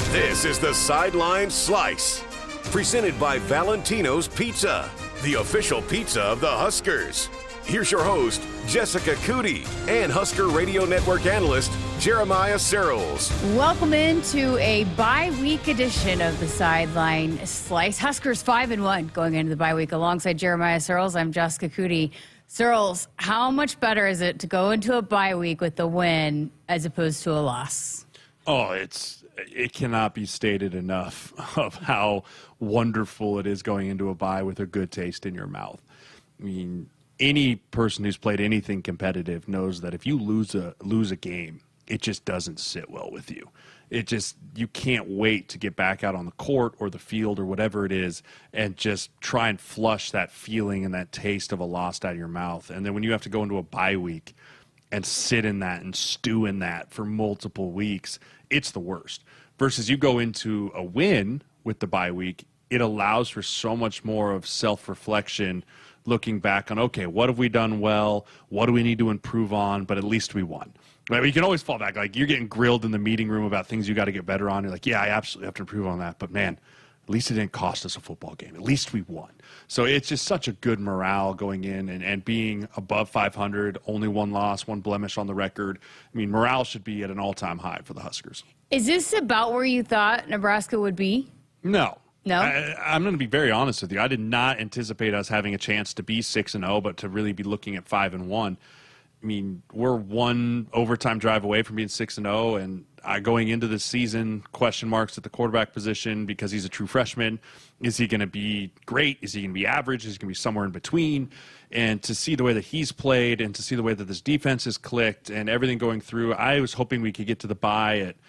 This is the Sideline Slice, presented by Valentino's Pizza, the official pizza of the Huskers. Here's your host, Jessica Cootie, and Husker Radio Network analyst, Jeremiah Searles. Welcome into a bye-week edition of the Sideline Slice. Huskers 5-1 going into the bye week. Alongside Jeremiah Searles, I'm Jessica Cootie. Searles, how much better is it to go into a bye week with a win as opposed to a loss? Oh, it cannot be stated enough of how wonderful it is going into a bye with a good taste in your mouth. I mean, any person who's played anything competitive knows that if you lose a game, it just doesn't sit well with you. You can't wait to get back out on the court or the field or whatever it is and just try and flush that feeling and that taste of a loss out of your mouth. And then when you have to go into a bye week and sit in that and stew in that for multiple weeks, it's the worst. Versus you go into a win with the bye week, it allows for so much more of self-reflection, looking back on, okay, what have we done well? What do we need to improve on? But at least we won. Right? You can always fall back. Like, you're getting grilled in the meeting room about things you got to get better on. You're like, yeah, I absolutely have to improve on that. But, man, at least it didn't cost us a football game. At least we won. So it's just such a good morale going in and being above 500, only one loss, one blemish on the record. I mean, morale should be at an all-time high for the Huskers. Is this about where you thought Nebraska would be? No. No? I'm going to be very honest with you. I did not anticipate us having a chance to be 6-0, but to really be looking at 5-1. I mean, we're one overtime drive away from being 6-0, and going into this season, question marks at the quarterback position because he's a true freshman. Is he going to be great? Is he going to be average? Is he going to be somewhere in between? And to see the way that he's played and to see the way that this defense has clicked and everything going through, I was hoping we could get to the bye at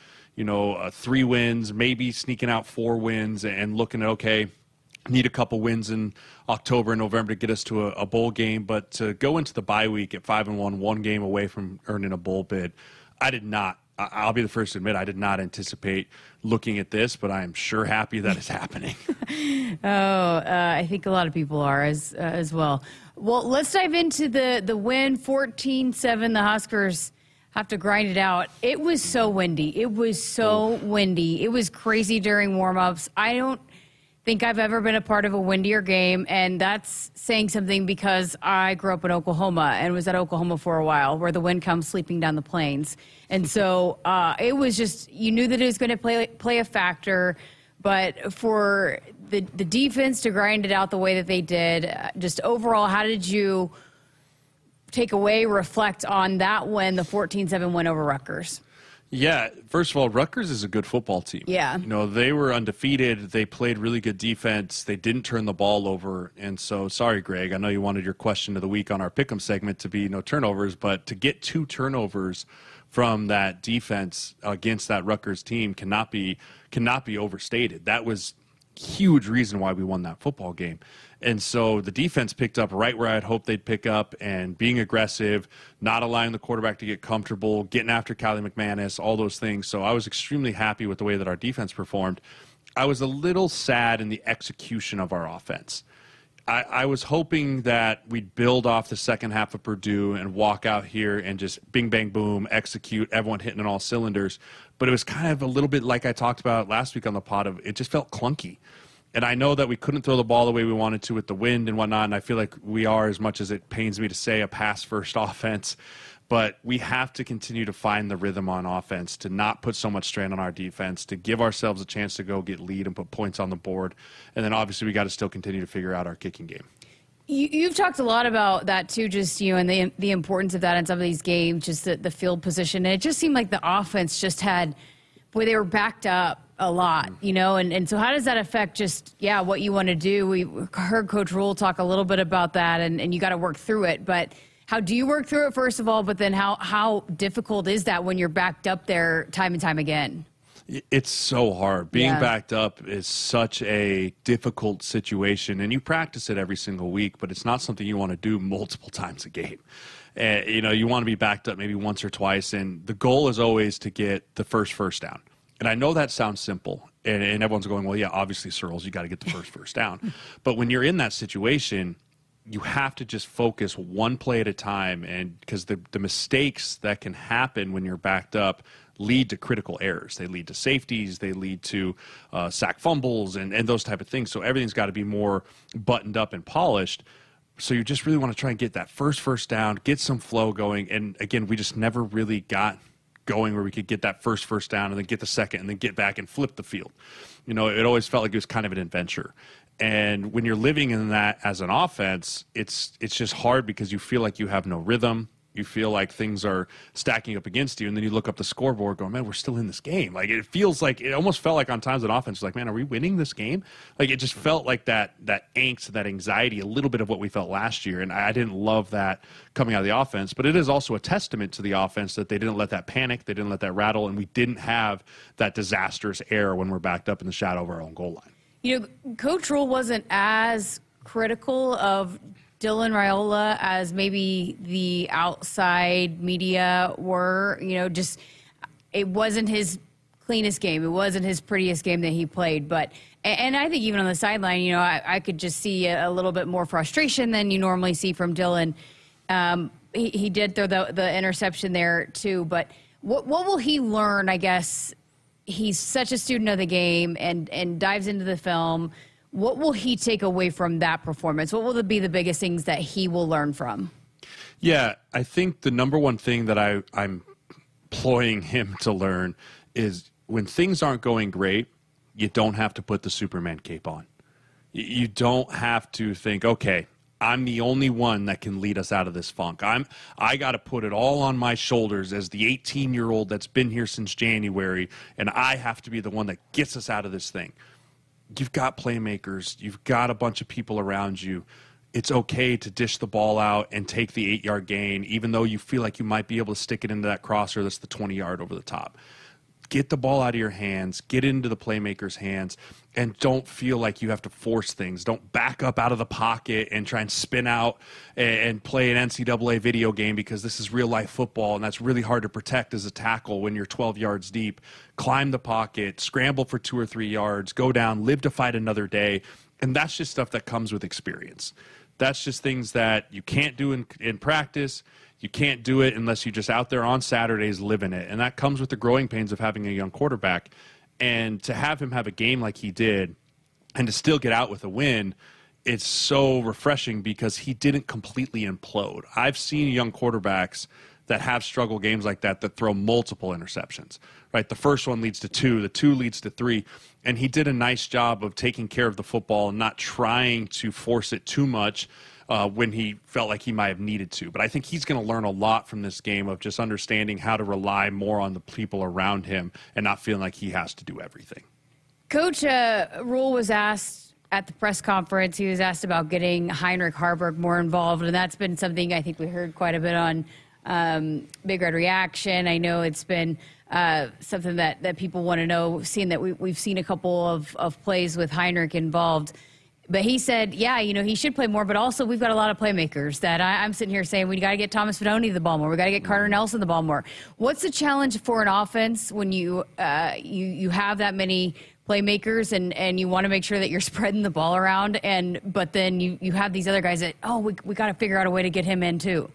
3 wins, maybe sneaking out 4 wins and looking at, okay, need a couple wins in October and November to get us to a bowl game. But to go into the bye week at 5-1, one game away from earning a bowl bid, I'll be the first to admit, I did not anticipate looking at this, but I am sure happy that it's happening. I think a lot of people are as well. Well, let's dive into the win, 14-7, the Huskers have to grind it out. It was so windy. It was crazy during warm-ups. I don't think I've ever been a part of a windier game, and that's saying something because I grew up in Oklahoma and was at Oklahoma for a while, where the wind comes sweeping down the plains. And so it was just, you knew that it was going to play a factor, but for the defense to grind it out the way that they did, just overall, how did you take away, reflect on that win, the 14-7 win over Rutgers? Yeah, first of all, Rutgers is a good football team. Yeah. They were undefeated. They played really good defense. They didn't turn the ball over. And so, sorry, Greg, I know you wanted your question of the week on our Pick'em segment to be no turnovers, but to get 2 turnovers from that defense against that Rutgers team cannot be overstated. That was huge reason why we won that football game. And so the defense picked up right where I'd hoped they'd pick up, and being aggressive, not allowing the quarterback to get comfortable, getting after Callie McManus, all those things. So I was extremely happy with the way that our defense performed. I was a little sad in the execution of our offense. I was hoping that we'd build off the second half of Purdue and walk out here and just bing, bang, boom, execute, everyone hitting on all cylinders. But it was kind of a little bit like I talked about last week on the pod of it just felt clunky. And I know that we couldn't throw the ball the way we wanted to with the wind and whatnot, and I feel like we are, as much as it pains me to say, a pass-first offense. But we have to continue to find the rhythm on offense, to not put so much strain on our defense, to give ourselves a chance to go get lead and put points on the board. And then obviously we got to still continue to figure out our kicking game. You've talked a lot about that too, just and the importance of that in some of these games, just the field position. And it just seemed like the offense just had, they were backed up a lot, and so how does that affect just, what you want to do? We heard Coach Rule talk a little bit about that, and you got to work through it. But how do you work through it, first of all, but then how difficult is that when you're backed up there time and time again? It's so hard. Being backed up is such a difficult situation, and you practice it every single week, but it's not something you want to do multiple times a game. You want to be backed up maybe once or twice, and the goal is always to get the first down. And I know that sounds simple, and everyone's going, well, yeah, obviously, Searles, you got to get the first down. But when you're in that situation, you have to just focus one play at a time, and because the mistakes that can happen when you're backed up lead to critical errors. They lead to safeties, they lead to sack fumbles and those type of things. So everything's got to be more buttoned up and polished. So you just really want to try and get that first down, get some flow going. And again, we just never really got going where we could get that first down and then get the second and then get back and flip the field. You know, it always felt like it was kind of an adventure. And when you're living in that as an offense, it's just hard because you feel like you have no rhythm. You feel like things are stacking up against you, and then you look up the scoreboard going, man, we're still in this game. Like, it feels like, it almost felt like on times on offense, like, man, are we winning this game? Like, it just felt like that angst, that anxiety, a little bit of what we felt last year, and I didn't love that coming out of the offense. But it is also a testament to the offense that they didn't let that panic, they didn't let that rattle, and we didn't have that disastrous error when we're backed up in the shadow of our own goal line. You know, Coach Rule wasn't as critical of Dylan Raiola as maybe the outside media were. You know, just it wasn't his cleanest game. It wasn't his prettiest game that he played. But and I think even on the sideline, you know, I could just see a little bit more frustration than you normally see from Dylan. He did throw the interception there too. But what will he learn, I guess? He's such a student of the game and dives into the film. What will he take away from that performance? What will be the biggest things that he will learn from? Yeah, I think the number one thing that I'm employing him to learn is when things aren't going great, you don't have to put the Superman cape on. You don't have to think, okay, I'm the only one that can lead us out of this funk. I got to put it all on my shoulders as the 18-year-old that's been here since January, and I have to be the one that gets us out of this thing. You've got playmakers. You've got a bunch of people around you. It's okay to dish the ball out and take the 8-yard gain, even though you feel like you might be able to stick it into that crosser that's the 20-yard over the top. Get the ball out of your hands, get into the playmaker's hands, and don't feel like you have to force things. Don't back up out of the pocket and try and spin out and play an NCAA video game because this is real-life football, and that's really hard to protect as a tackle when you're 12 yards deep. Climb the pocket, scramble for 2 or 3 yards, go down, live to fight another day, and that's just stuff that comes with experience. That's just things that you can't do in practice. You can't do it unless you're just out there on Saturdays living it. And that comes with the growing pains of having a young quarterback. And to have him have a game like he did and to still get out with a win, it's so refreshing because he didn't completely implode. I've seen young quarterbacks that have struggle games like that throw multiple interceptions, right? The first one leads to 2, the 2 leads to 3. And he did a nice job of taking care of the football and not trying to force it too much when he felt like he might have needed to. But I think he's going to learn a lot from this game of just understanding how to rely more on the people around him and not feeling like he has to do everything. Coach Rule was asked at the press conference, he was asked about getting Heinrich Haarberg more involved, and that's been something I think we heard quite a bit on Big Red Reaction. I know it's been something that people want to know, seeing that we've seen a couple of plays with Heinrich involved. But he said, yeah, you know, he should play more, but also we've got a lot of playmakers that I'm sitting here saying we got to get Thomas Fidone the ball more. We got to get Carter Nelson the ball more. What's the challenge for an offense when you have that many playmakers and you want to make sure that you're spreading the ball around, but then you have these other guys that, we got to figure out a way to get him in too?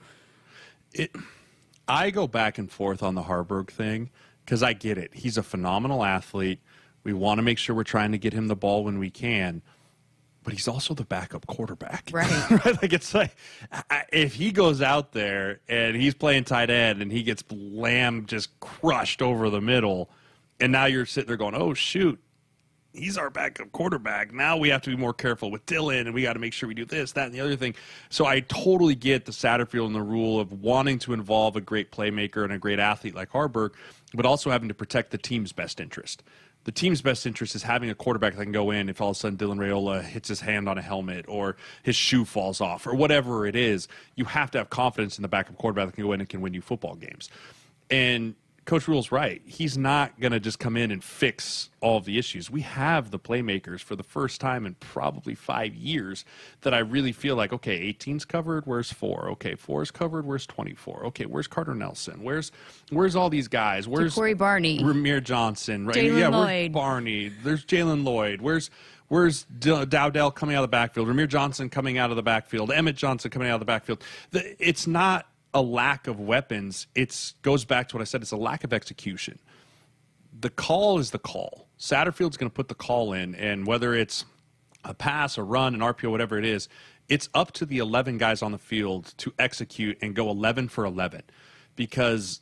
I go back and forth on the Haarberg thing because I get it. He's a phenomenal athlete. We want to make sure we're trying to get him the ball when we can. But he's also the backup quarterback. Right. Right? Like, it's like, if he goes out there and he's playing tight end and he gets just crushed over the middle, and now you're sitting there going, oh, shoot, he's our backup quarterback. Now we have to be more careful with Dylan, and we got to make sure we do this, that, and the other thing. So I totally get the Satterfield and the rule of wanting to involve a great playmaker and a great athlete like Haarberg, but also having to protect the team's best interest. The team's best interest is having a quarterback that can go in if all of a sudden Dylan Raiola hits his hand on a helmet or his shoe falls off or whatever it is. You have to have confidence in the backup quarterback that can go in and can win you football games. And Coach Rule's right. He's not going to just come in and fix all of the issues. We have the playmakers for the first time in probably 5 years that I really feel like, okay, 18's covered, where's 4? Okay, 4's covered, where's 24? Okay, where's Carter Nelson? Where's all these guys? Where's Corey Barney? Ramir Johnson? Right? Jalen Where's Lloyd. Barney? There's Jalen Lloyd. Where's Dowdell coming out of the backfield? Ramir Johnson coming out of the backfield? Emmett Johnson coming out of the backfield? It's not a lack of weapons. It goes back to what I said. It's a lack of execution. The call is the call. Satterfield's going to put the call in, and whether it's a pass, a run, an RPO, whatever it is, it's up to the 11 guys on the field to execute and go 11 for 11, because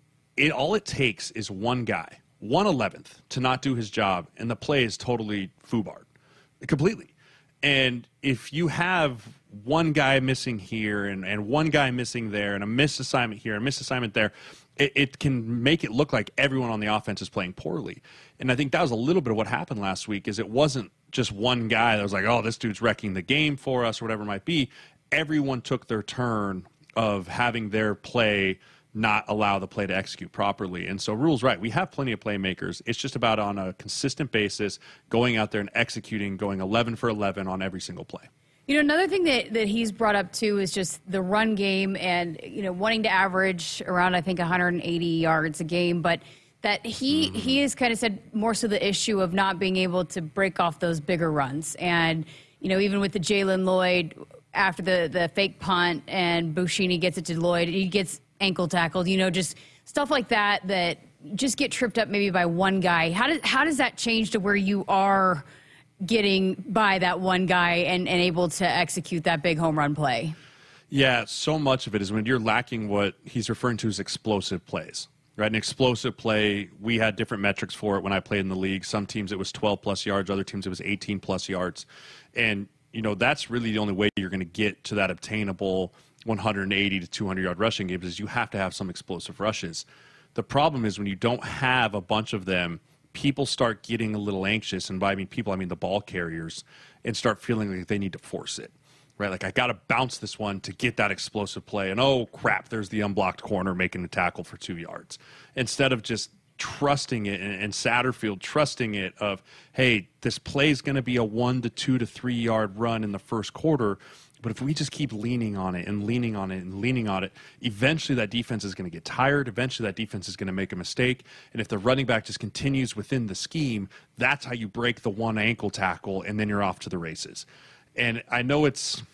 all it takes is one guy, 1/11th, to not do his job, and the play is totally foobarred completely. And if you have one guy missing here and one guy missing there and a missed assignment here and a missed assignment there, it can make it look like everyone on the offense is playing poorly. And I think that was a little bit of what happened last week, is it wasn't just one guy that was like, oh, this dude's wrecking the game for us or whatever it might be. Everyone took their turn of having their play not allow the play to execute properly. And so Rule's right. We have plenty of playmakers. It's just about on a consistent basis going out there and executing, going 11 for 11 on every single play. You know, another thing that he's brought up, too, is just the run game and, wanting to average around, I think, 180 yards a game. But that he has kind of said more so the issue of not being able to break off those bigger runs. And, even with the Jalen Lloyd, after the fake punt and Bushini gets it to Lloyd, he gets ankle tackled, just stuff like that just get tripped up maybe by one guy. How does that change to where you are getting by that one guy and able to execute that big home run play? Yeah, so much of it is when you're lacking what he's referring to as explosive plays, right? An explosive play, we had different metrics for it when I played in the league. Some teams it was 12-plus yards, other teams it was 18-plus yards. And, that's really the only way you're going to get to that obtainable 180 to 200-yard rushing games is you have to have some explosive rushes. The problem is when you don't have a bunch of them, people start getting a little anxious, and by people, I mean the ball carriers, and start feeling like they need to force it, right? Like, I got to bounce this one to get that explosive play, and oh, crap, there's the unblocked corner making a tackle for 2 yards. Instead of just trusting it, and Satterfield trusting it of, hey, this play is going to be a 1 to 2 to 3 yard run in the first quarter, but if we just keep leaning on it and leaning on it and leaning on it, eventually that defense is going to get tired. Eventually that defense is going to make a mistake. And if the running back just continues within the scheme, that's how you break the one ankle tackle, and then you're off to the races. And I know it's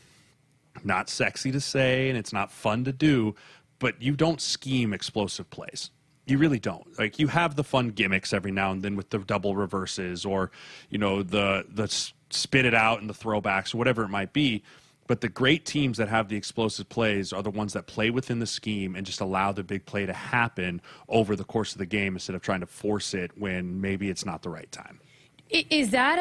not sexy to say and it's not fun to do, but you don't scheme explosive plays. You really don't. Like, you have the fun gimmicks every now and then with the double reverses or, the spit it out and the throwbacks or whatever it might be. But the great teams that have the explosive plays are the ones that play within the scheme and just allow the big play to happen over the course of the game instead of trying to force it when maybe it's not the right time. Is that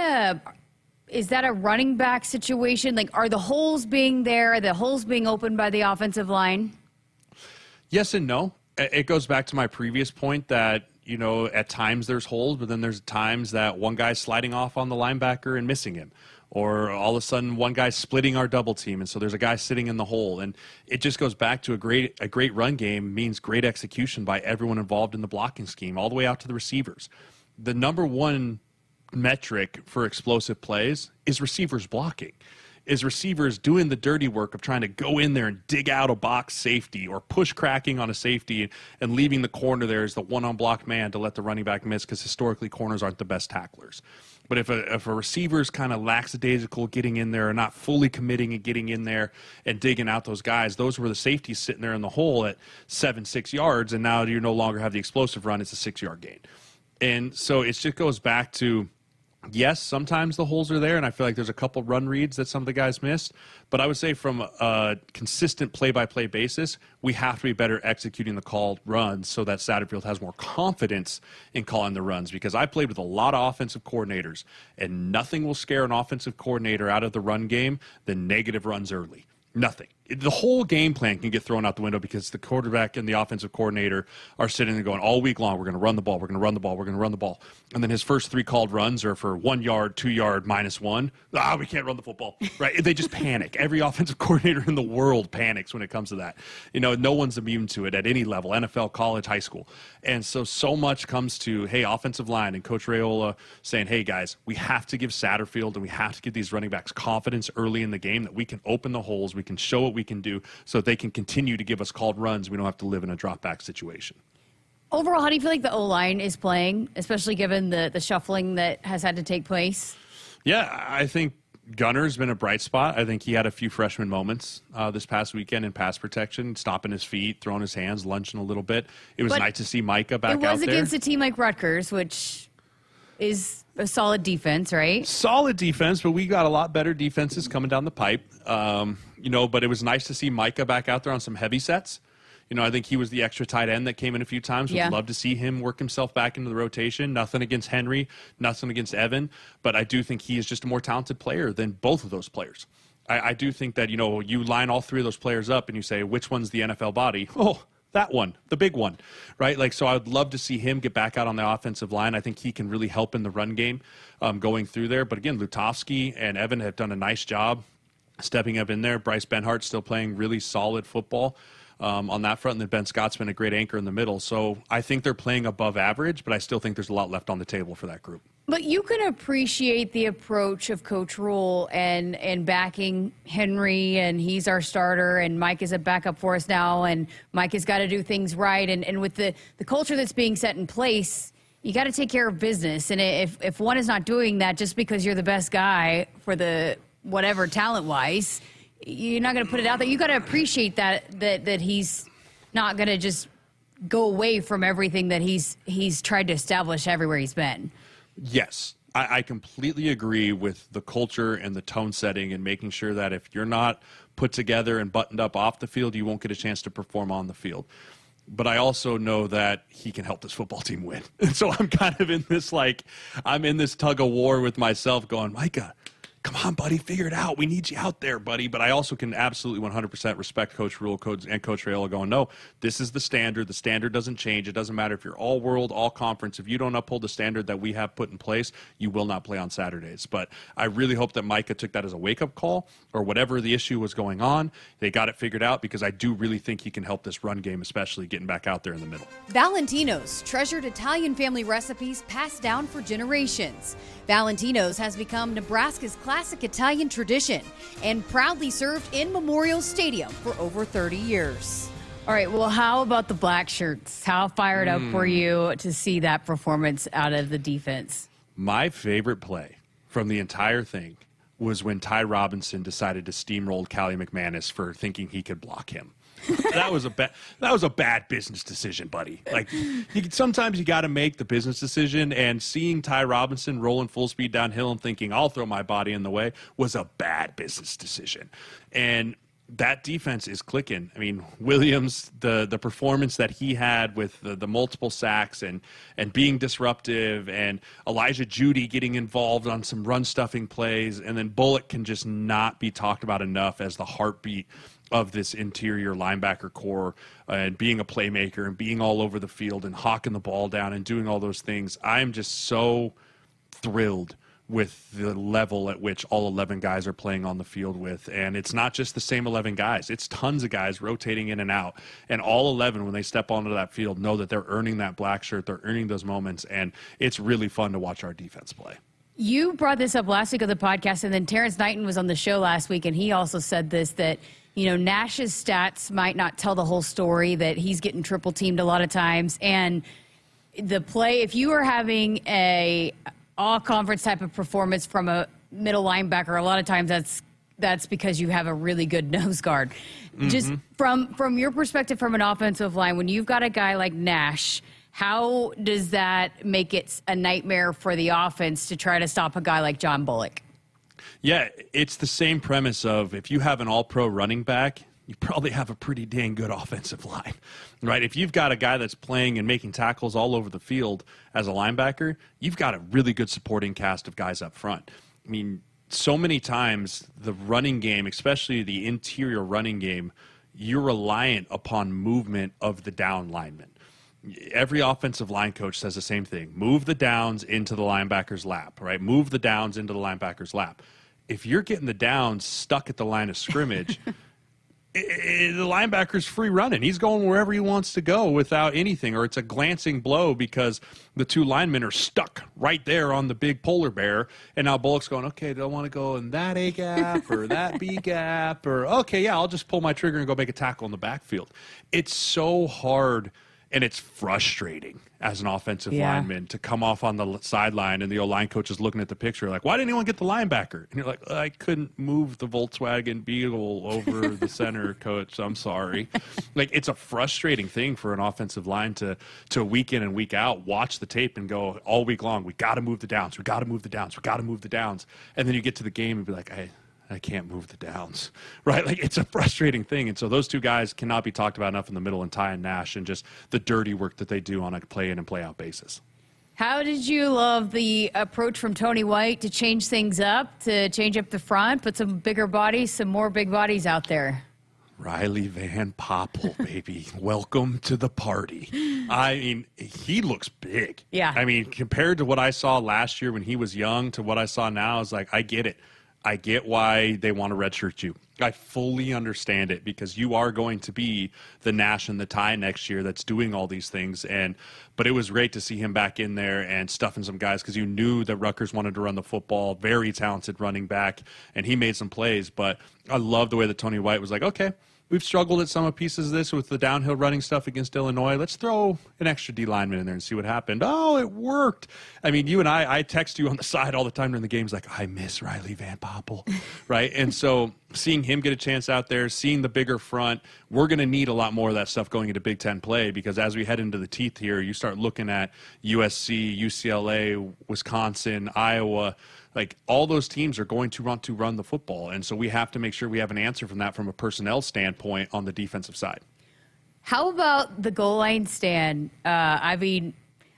a running back situation? Like, are the holes being there? Are the holes being opened by the offensive line? Yes and no. It goes back to my previous point that, at times there's holes, but then there's times that one guy's sliding off on the linebacker and missing him. Or all of a sudden one guy's splitting our double team, and so there's a guy sitting in the hole. And it just goes back to a great run game means great execution by everyone involved in the blocking scheme, all the way out to the receivers. The number one metric for explosive plays is receivers blocking, is receivers doing the dirty work of trying to go in there and dig out a box safety or push cracking on a safety and leaving the corner there as the one unblocked man to let the running back miss, because historically corners aren't the best tacklers. But if a receiver's kind of lackadaisical getting in there and not fully committing and getting in there and digging out those guys, those were the safeties sitting there in the hole at 6 yards, and now you no longer have the explosive run. It's a 6-yard gain. And so it just goes back to, yes, sometimes the holes are there, and I feel like there's a couple run reads that some of the guys missed. But I would say from a consistent play-by-play basis, we have to be better executing the called runs so that Satterfield has more confidence in calling the runs. Because I played with a lot of offensive coordinators, and nothing will scare an offensive coordinator out of the run game than negative runs early. Nothing. the whole game plan can get thrown out the window because the quarterback and the offensive coordinator are sitting there going all week long, we're going to run the ball, we're going to run the ball, we're going to run the ball. And then his first 3 called runs are for 1 yard, 2 yard, -1. We can't run the football, right? They just panic. Every offensive coordinator in the world panics when it comes to that. No one's immune to it at any level, NFL, college, high school. And so much comes to, hey, offensive line and Coach Raiola saying, hey, guys, we have to give Satterfield and we have to give these running backs confidence early in the game that we can open the holes, we can show what we can do so that they can continue to give us called runs. We don't have to live in a drop back situation. Overall, how do you feel like the O-line is playing, especially given the shuffling that has had to take place? Yeah, I think Gunner's been a bright spot. I think he had a few freshman moments this past weekend in pass protection, stopping his feet, throwing his hands, lunging a little bit. It was nice to see Micah back out there. It was against a team like Rutgers, which is a solid defense, right? Solid defense, but we got a lot better defenses coming down the pipe. But it was nice to see Micah back out there on some heavy sets. I think he was the extra tight end that came in a few times. We'd love to see him work himself back into the rotation. Nothing against Henry, nothing against Evan, but I do think he is just a more talented player than both of those players. I do think that, you line all 3 of those players up and you say, which one's the NFL body? Oh, that one, the big one, right? So I would love to see him get back out on the offensive line. I think he can really help in the run game going through there. But again, Lutovsky and Evan have done a nice job stepping up in there. Bryce Benhart's still playing really solid football on that front, and then Ben Scott's been a great anchor in the middle. So I think they're playing above average, but I still think there's a lot left on the table for that group. But you can appreciate the approach of Coach Rule and backing Henry, and he's our starter, and Mike is a backup for us now, and Mike has got to do things right. And with the culture that's being set in place, you got to take care of business. And if one is not doing that just because you're the best guy for the whatever talent-wise, you're not going to put it out there. You got to appreciate that he's not going to just go away from everything that he's tried to establish everywhere he's been. Yes, I completely agree with the culture and the tone setting and making sure that if you're not put together and buttoned up off the field, you won't get a chance to perform on the field. But I also know that he can help this football team win. And so I'm kind of in this tug of war with myself going, Micah, come on, buddy, figure it out. We need you out there, buddy. But I also can absolutely 100% respect Coach Rule and Coach Raiola going, no, this is the standard. The standard doesn't change. It doesn't matter if you're all world, all conference. If you don't uphold the standard that we have put in place, you will not play on Saturdays. But I really hope that Micah took that as a wake-up call or whatever the issue was going on. They got it figured out because I do really think he can help this run game, especially getting back out there in the middle. Valentino's, treasured Italian family recipes passed down for generations. Valentino's has become Nebraska's classic Italian tradition and proudly served in Memorial Stadium for over 30 years. All right, well, how about the black shirts? How fired up were you to see that performance out of the defense? My favorite play from the entire thing was when Ty Robinson decided to steamroll Callie McManus for thinking he could block him. That was a bad business decision, buddy. Sometimes you got to make the business decision, and seeing Ty Robinson rolling full speed downhill and thinking I'll throw my body in the way was a bad business decision. And that defense is clicking. I mean, Williams, the performance that he had with the multiple sacks and being disruptive, and Elijah Judy getting involved on some run stuffing plays, and then Bullock can just not be talked about enough as the heartbeat of this interior linebacker core, and being a playmaker and being all over the field and hawking the ball down and doing all those things. I'm just so thrilled with the level at which all 11 guys are playing on the field with. And it's not just the same 11 guys. It's tons of guys rotating in and out. And all 11, when they step onto that field, know that they're earning that black shirt. They're earning those moments. And it's really fun to watch our defense play. You brought this up last week on the podcast, and then Terrence Knighton was on the show last week, and he also said this, that Nash's stats might not tell the whole story, that he's getting triple teamed a lot of times. And the play, if you are having a all-conference type of performance from a middle linebacker, a lot of times that's because you have a really good nose guard. Mm-hmm. Just from your perspective, from an offensive line, when you've got a guy like Nash, how does that make it a nightmare for the offense to try to stop a guy like John Bullock? Yeah, it's the same premise of if you have an all-pro running back, you probably have a pretty dang good offensive line, right? If you've got a guy that's playing and making tackles all over the field as a linebacker, you've got a really good supporting cast of guys up front. I mean, so many times the running game, especially the interior running game, you're reliant upon movement of the down linemen. Every offensive line coach says the same thing. Move the downs into the linebacker's lap, right? Move the downs into the linebacker's lap. If you're getting the downs stuck at the line of scrimmage, the linebacker's free running. He's going wherever he wants to go without anything, or it's a glancing blow because the two linemen are stuck right there on the big polar bear, and now Bullock's going, okay, do I want to go in that A gap or that B gap? Or, okay, yeah, I'll just pull my trigger and go make a tackle in the backfield. It's so hard, and it's frustrating as an offensive lineman to come off on the sideline and the O-line coach is looking at the picture like, why didn't anyone get the linebacker? And you're like, I couldn't move the Volkswagen Beetle over the center, coach. I'm sorry. Like, it's a frustrating thing for an offensive line to week in and week out watch the tape and go all week long, we got to move the downs. We got to move the downs. We got to move the downs. And then you get to the game and be like, I can't move the downs, right? Like, it's a frustrating thing. And so those two guys cannot be talked about enough in the middle, and Ty and Nash, and just the dirty work that they do on a play-in and play-out basis. How did you love the approach from Tony White to change things up, to change up the front, put some bigger bodies, some more big bodies out there? Riley Van Poppel, baby. Welcome to the party. I mean, he looks big. Yeah. I mean, compared to what I saw last year when he was young to what I saw now, I was like, I get it. I get why they want to redshirt you. I fully understand it, because you are going to be the Nash and the Ty next year that's doing all these things. But it was great to see him back in there and stuffing some guys, because you knew that Rutgers wanted to run the football. Very talented running back, and he made some plays. But I love the way that Tony White was like, okay, we've struggled at some pieces of this with the downhill running stuff against Illinois. Let's throw an extra D lineman in there and see what happened. Oh, it worked. I mean, you and I text you on the side all the time during the games like, I miss Riley Van Poppel, right? And so seeing him get a chance out there, seeing the bigger front, we're going to need a lot more of that stuff going into Big Ten play, because as we head into the teeth here, you start looking at USC, UCLA, Wisconsin, Iowa. Like, all those teams are going to want to run the football, and so we have to make sure we have an answer from that from a personnel standpoint on the defensive side. How about the goal line stand? I mean,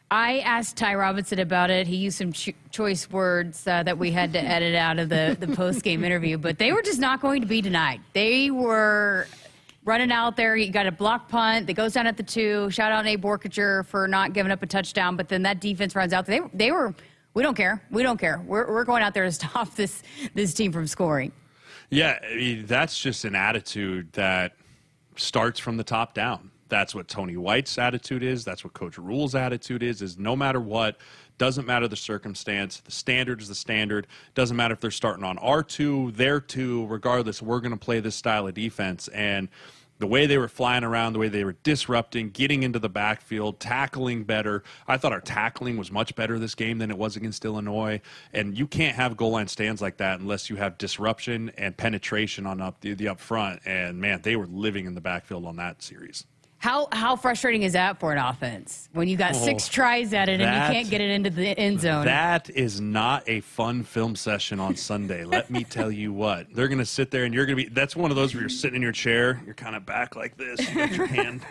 I asked Ty Robinson about it. He used some choice words that we had to edit out of the post-game interview, but they were just not going to be denied. They were running out there. You got a block punt that goes down at the 2. Shout out Nate Borkacher for not giving up a touchdown, but then that defense runs out there. They were... We don't care. We don't care. We're going out there to stop this team from scoring. Yeah, I mean, that's just an attitude that starts from the top down. That's what Tony White's attitude is. That's what Coach Rule's attitude is no matter what, doesn't matter the circumstance, the standard is the standard. Doesn't matter if they're starting on our 2, their 2, regardless, we're going to play this style of defense. And the way they were flying around, the way they were disrupting, getting into the backfield, tackling better. I thought our tackling was much better this game than it was against Illinois. And you can't have goal line stands like that unless you have disruption and penetration on the up front. And, man, they were living in the backfield on that series. How frustrating is that for an offense when you got 6 tries at it and you can't get it into the end zone? That is not a fun film session on Sunday. Let me tell you what. They're going to sit there and you're going to be – that's one of those where you're sitting in your chair, you're kind of back like this, you got your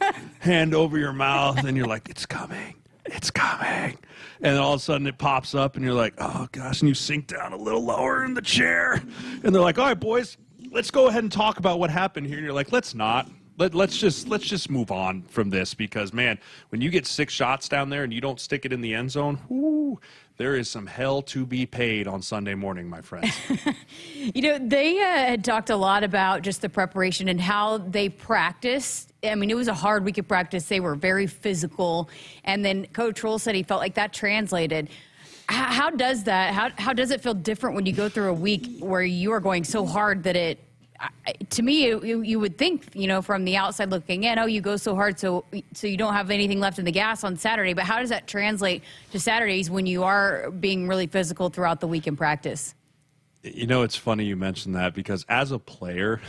hand over your mouth, and you're like, it's coming. It's coming. And then all of a sudden it pops up and you're like, oh, gosh, and you sink down a little lower in the chair. And they're like, all right, boys, let's go ahead and talk about what happened here. And you're like, let's not. Let's just move on from this, because, man, when you get 6 shots down there and you don't stick it in the end zone, whoo, there is some hell to be paid on Sunday morning, my friends. You know, they had talked a lot about just the preparation and how they practiced. I mean, it was a hard week of practice. They were very physical. And then Coach Rule said he felt like that translated. How does that? How does it feel different when you go through a week where you are going so hard that it, to me, you would think, you know, from the outside looking in, oh, you go so hard so you don't have anything left in the gas on Saturday. But how does that translate to Saturdays when you are being really physical throughout the week in practice? You know, it's funny you mentioned that, because as a player,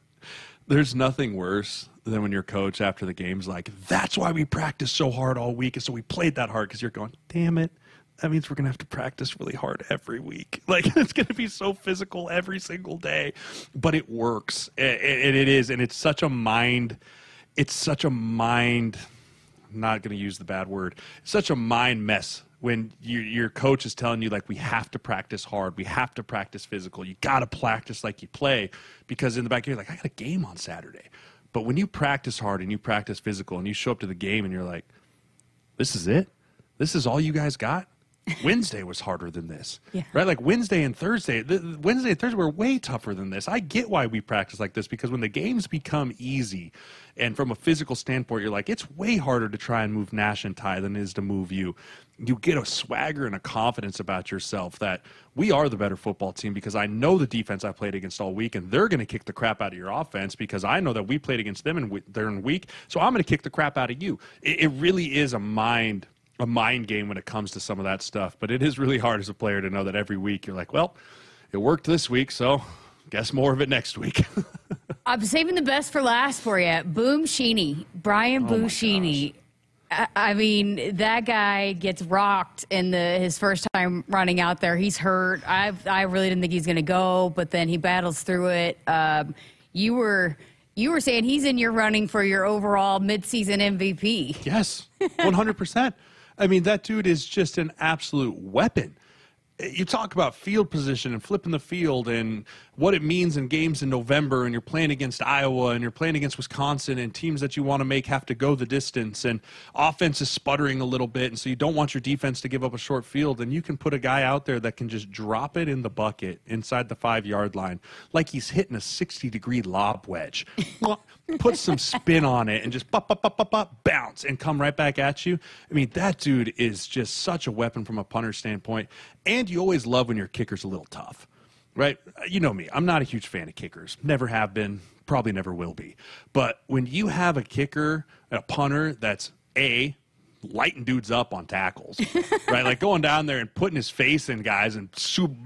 there's nothing worse than when your coach after the game's like, that's why we practiced so hard all week, and so we played that hard, because you're going, damn it. That means we're going to have to practice really hard every week. Like, it's going to be so physical every single day. But it works. And it is. And it's such a mind, I'm not going to use the bad word, it's such a mind mess when your coach is telling you, like, we have to practice hard, we have to practice physical, you got to practice like you play, because in the back you're like, I got a game on Saturday. But when you practice hard and you practice physical and you show up to the game and you're like, this is it? This is all you guys got? Wednesday was harder than this, right? Like Wednesday and Thursday were way tougher than this. I get why we practice like this, because when the games become easy and from a physical standpoint, you're like, it's way harder to try and move Nash and Ty than it is to move you. You get a swagger and a confidence about yourself that we are the better football team, because I know the defense I played against all week, and they're going to kick the crap out of your offense because I know that we played against them and they're in week, so I'm going to kick the crap out of you. It really is a mind game when it comes to some of that stuff, but it is really hard as a player to know that every week you're like, well, it worked this week, so guess more of it next week. I'm saving the best for last for you. Boom Sheeny, Brian Buschini. I mean, that guy gets rocked in his first time running out there. He's hurt. I really didn't think he's going to go, but then he battles through it. You were saying he's in your running for your overall midseason MVP. Yes, 100%. I mean, that dude is just an absolute weapon. You talk about field position and flipping the field and what it means in games in November, and you're playing against Iowa and you're playing against Wisconsin and teams that you want to make have to go the distance, and offense is sputtering a little bit, and so you don't want your defense to give up a short field, and you can put a guy out there that can just drop it in the bucket inside the 5-yard line like he's hitting a 60-degree lob wedge. Put some spin on it and just bounce and come right back at you. I mean, that dude is just such a weapon from a punter standpoint, and you always love when your kicker's a little tough. Right? You know me. I'm not a huge fan of kickers. Never have been. Probably never will be. But when you have a kicker, a punter that's lighting dudes up on tackles, right? Like going down there and putting his face in guys and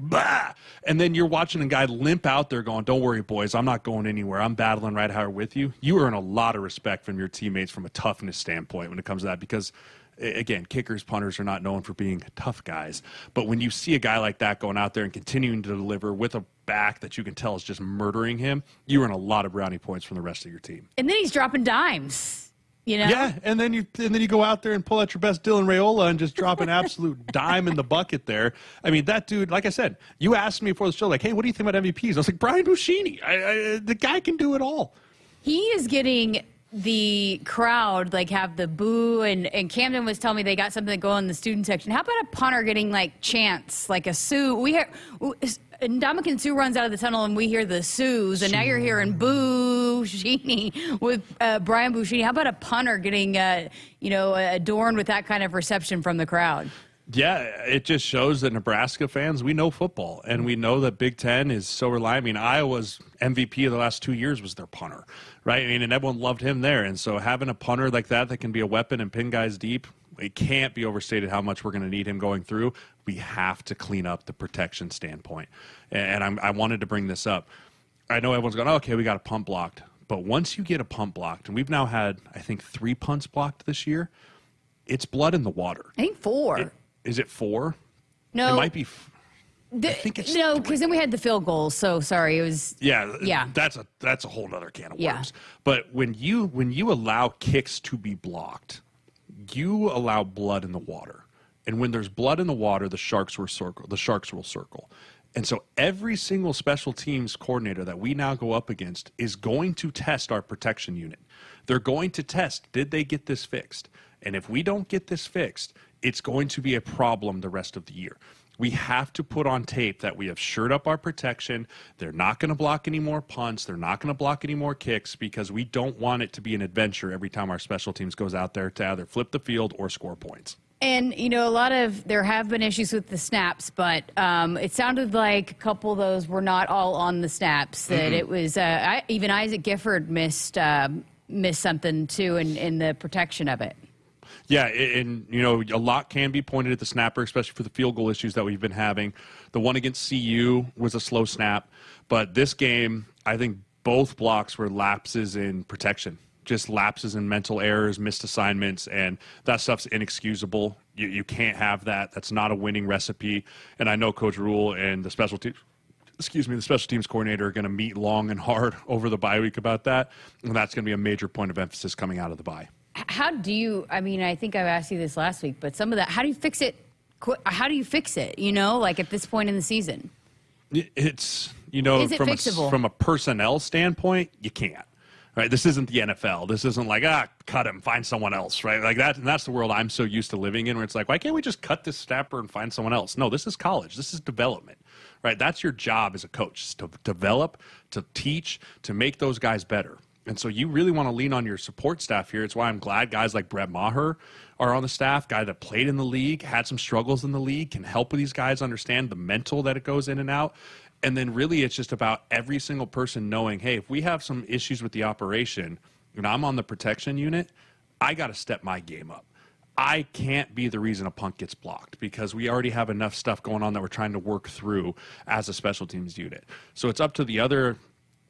and then you're watching a guy limp out there going, don't worry, boys, I'm not going anywhere. I'm battling right here with you. You earn a lot of respect from your teammates from a toughness standpoint when it comes to that, because again, kickers, punters are not known for being tough guys. But when you see a guy like that going out there and continuing to deliver with a back that you can tell is just murdering him, you earn a lot of brownie points from the rest of your team. And then he's dropping dimes, you know? Yeah, and then you go out there and pull out your best Dylan Raiola and just drop an absolute dime in the bucket there. I mean, that dude, like I said, you asked me before the show, like, hey, what do you think about MVPs? I was like, Brian Buschini. The guy can do it all. He is getting the crowd, like, have the boo, and Camden was telling me they got something going in the student section. How about a punter getting, like, chants, like a Sioux? We hear Ndamukong Suh runs out of the tunnel and we hear the Sioux, and now you're hearing boo Sheeny with Brian Buschini. How about a punter getting adorned with that kind of reception from the crowd? Yeah, it just shows that Nebraska fans, we know football, and we know that Big Ten is so reliant. I mean, Iowa's MVP of the last 2 years was their punter, right? I mean, and everyone loved him there. And so having a punter like that can be a weapon and pin guys deep, it can't be overstated how much we're going to need him going through. We have to clean up the protection standpoint. And I wanted to bring this up. I know everyone's going, okay, we got a punt blocked. But once you get a punt blocked, and we've now had, I think, 3 punts blocked this year, it's blood in the water. I think 4. Is it 4? No. It might be. I think it's no, because then we had the field goals. So sorry, it was. Yeah. That's a whole other can of worms. But when you allow kicks to be blocked, you allow blood in the water, and when there's blood in the water, the sharks will circle. And so every single special teams coordinator that we now go up against is going to test our protection unit. They're going to test, did they get this fixed? And if we don't get this fixed, it's going to be a problem the rest of the year. We have to put on tape that we have shored up our protection. They're not going to block any more punts. They're not going to block any more kicks, because we don't want it to be an adventure every time our special teams goes out there to either flip the field or score points. And, there have been issues with the snaps, but it sounded like a couple of those were not all on the snaps, that it was even Isaac Gifford missed something, too, in the protection of it. Yeah, and, a lot can be pointed at the snapper, especially for the field goal issues that we've been having. The one against CU was a slow snap, but this game, I think both blocks were lapses in protection, just lapses in mental errors, missed assignments, and that stuff's inexcusable. You can't have that. That's not a winning recipe. And I know Coach Rule and the special teams coordinator are going to meet long and hard over the bye week about that, and that's going to be a major point of emphasis coming out of the bye. How do you, I think I asked you this last week, but some of that, how do you fix it how do you fix it? You know, like at this point in the season, it's is it fixable? From a personnel standpoint, you can't. Right, this isn't the NFL. This isn't like, cut him, find someone else, right? Like that, and that's the world I'm so used to living in, where it's like, why can't we just cut this snapper and find someone else? No, this is college. This is development, right? That's your job as a coach, is to develop, to teach, to make those guys better. And so you really want to lean on your support staff here. It's why I'm glad guys like Brett Maher are on the staff, guy that played in the league, had some struggles in the league, can help with these guys understand the mental that it goes in and out. And then really it's just about every single person knowing, hey, if we have some issues with the operation and I'm on the protection unit, I got to step my game up. I can't be the reason a punt gets blocked because we already have enough stuff going on that we're trying to work through as a special teams unit. So it's up to the other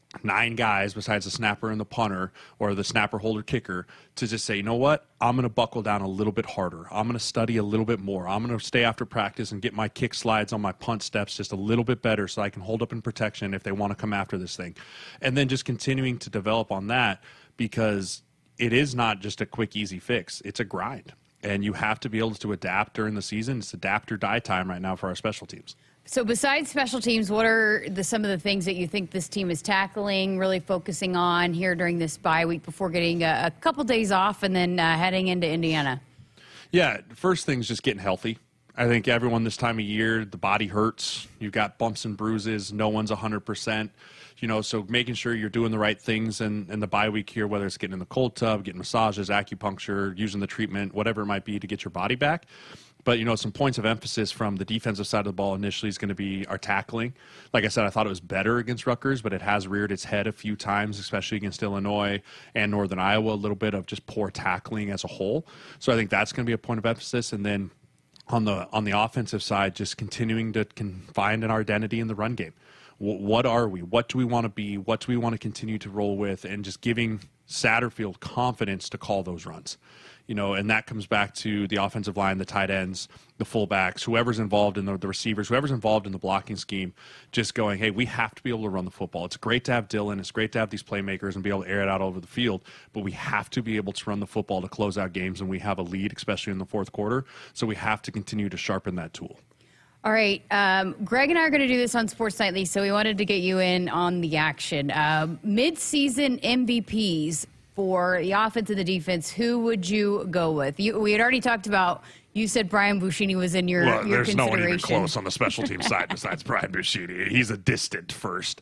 9 guys besides the snapper and the punter or the snapper holder kicker to just say, you know what, I'm going to buckle down a little bit harder. I'm going to study a little bit more. I'm going to stay after practice and get my kick slides on my punt steps just a little bit better so I can hold up in protection if they want to come after this thing. And then just continuing to develop on that, because it is not just a quick, easy fix. It's a grind. And you have to be able to adapt during the season. It's adapt or die time right now for our special teams. So besides special teams, what are some of the things that you think this team is tackling, really focusing on here during this bye week before getting a couple days off and then heading into Indiana? Yeah, first thing is just getting healthy. I think everyone this time of year, the body hurts. You've got bumps and bruises. No one's 100%. So making sure you're doing the right things in the bye week here, whether it's getting in the cold tub, getting massages, acupuncture, using the treatment, whatever it might be to get your body back. But, some points of emphasis from the defensive side of the ball initially is going to be our tackling. Like I said, I thought it was better against Rutgers, but it has reared its head a few times, especially against Illinois and Northern Iowa, a little bit of just poor tackling as a whole. So I think that's going to be a point of emphasis. And then on the offensive side, just continuing to find an identity in the run game. What are we? What do we want to be? What do we want to continue to roll with? And just giving Satterfield confidence to call those runs. And that comes back to the offensive line, the tight ends, the fullbacks, whoever's involved in the receivers, whoever's involved in the blocking scheme, just going, hey, we have to be able to run the football. It's great to have Dylan. It's great to have these playmakers and be able to air it out all over the field, but we have to be able to run the football to close out games, and we have a lead, especially in the fourth quarter, so we have to continue to sharpen that tool. All right. Greg and I are going to do this on Sports Nightly, so we wanted to get you in on the action. Mid-season MVPs for the offense and the defense, who would you go with? We had already talked about, you said Brian Buschini was in your there's consideration. No one even close on the special team side besides Brian Buschini. He's a distant first.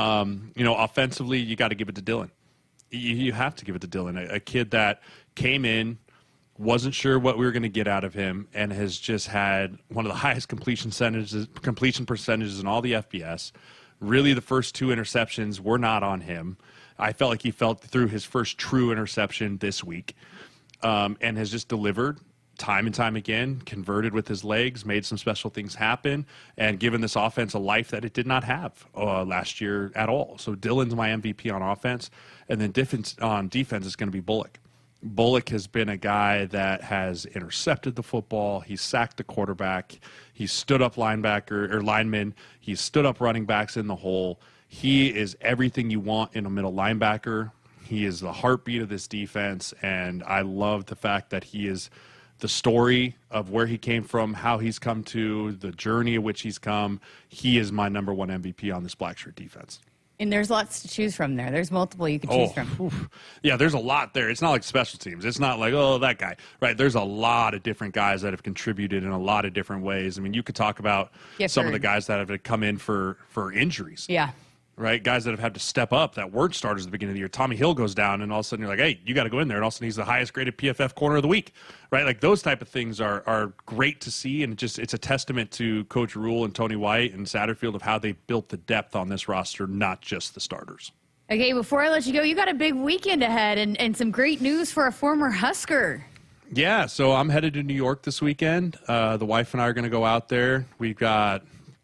Offensively, you got to give it to Dylan. You have to give it to Dylan, a kid that came in, wasn't sure what we were going to get out of him, and has just had one of the highest completion percentages in all the FBS. Really, the first 2 interceptions were not on him. I felt like he fell through his first true interception this week, and has just delivered time and time again, converted with his legs, made some special things happen, and given this offense a life that it did not have last year at all. So Dylan's my MVP on offense, and then on defense is going to be Bullock. Bullock has been a guy that has intercepted the football. He's sacked the quarterback. He's stood up linemen. He's stood up running backs in the hole. He is everything you want in a middle linebacker. He is the heartbeat of this defense, and I love the fact that he is the story of where he came from, how he's come to, the journey of which he's come. He is my number 1 MVP on this Blackshirt defense. And there's lots to choose from there. There's multiple you can choose from. Oof. Yeah, there's a lot there. It's not like special teams. It's not like, that guy. Right, there's a lot of different guys that have contributed in a lot of different ways. I mean, you could talk about some of the guys that have come in for injuries. Yeah. Right, guys that have had to step up that weren't starters at the beginning of the year. Tommy Hill goes down, and all of a sudden you're like, hey, you got to go in there. And all of a sudden he's the highest graded PFF corner of the week. Right, like those type of things are great to see, and it's a testament to Coach Rule and Tony White and Satterfield of how they built the depth on this roster, not just the starters. Okay, before I let you go, you got a big weekend ahead and some great news for a former Husker. Yeah, so I'm headed to New York this weekend. The wife and I are going to go out there. We've got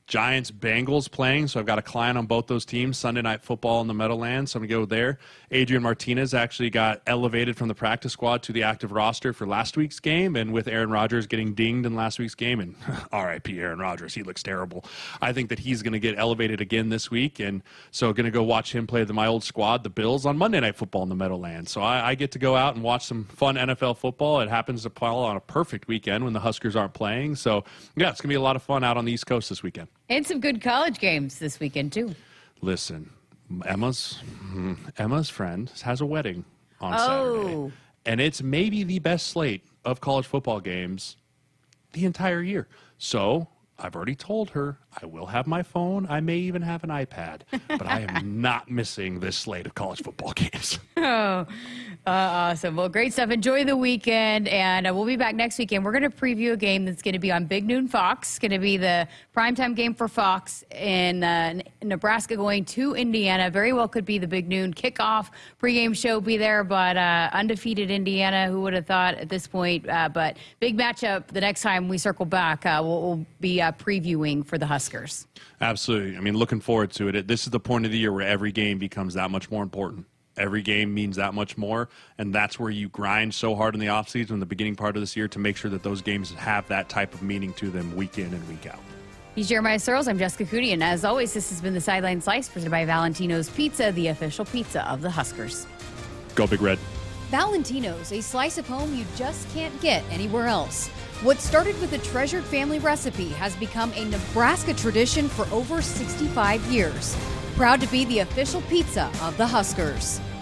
Giants, Bengals playing, so I've got a client on both those teams. Sunday Night Football in the Meadowlands, so I'm going to go there. Adrian Martinez actually got elevated from the practice squad to the active roster for last week's game, and with Aaron Rodgers getting dinged in last week's game, and R.I.P. Aaron Rodgers, he looks terrible. I think that he's going to get elevated again this week, and so going to go watch him play my old squad, the Bills, on Monday Night Football in the Meadowlands. So I get to go out and watch some fun NFL football. It happens to fall on a perfect weekend when the Huskers aren't playing. So, yeah, it's going to be a lot of fun out on the East Coast this weekend. And some good college games this weekend, too. Listen, Emma's friend has a wedding on Saturday. And it's maybe the best slate of college football games the entire year. So I've already told her I will have my phone. I may even have an iPad. But I am not missing this slate of college football games. Awesome. Well, great stuff. Enjoy the weekend, and we'll be back next weekend. We're going to preview a game that's going to be on Big Noon Fox. It's going to be the primetime game for Fox in Nebraska going to Indiana. Very well could be the Big Noon kickoff. Pregame show be there, but undefeated Indiana, who would have thought at this point? But big matchup the next time we circle back. We'll be previewing for the Huskers. Absolutely. I mean, looking forward to it. This is the point of the year where every game becomes that much more important. Every game means that much more, and that's where you grind so hard in the offseason in the beginning part of this year to make sure that those games have that type of meaning to them week in and week out. He's Jeremiah Searles. I'm Jessica Cootie, and as always, this has been the Sideline Slice presented by Valentino's Pizza, the official pizza of the Huskers. Go Big Red. Valentino's, a slice of home you just can't get anywhere else. What started with a treasured family recipe has become a Nebraska tradition for over 65 years. Proud to be the official pizza of the Huskers.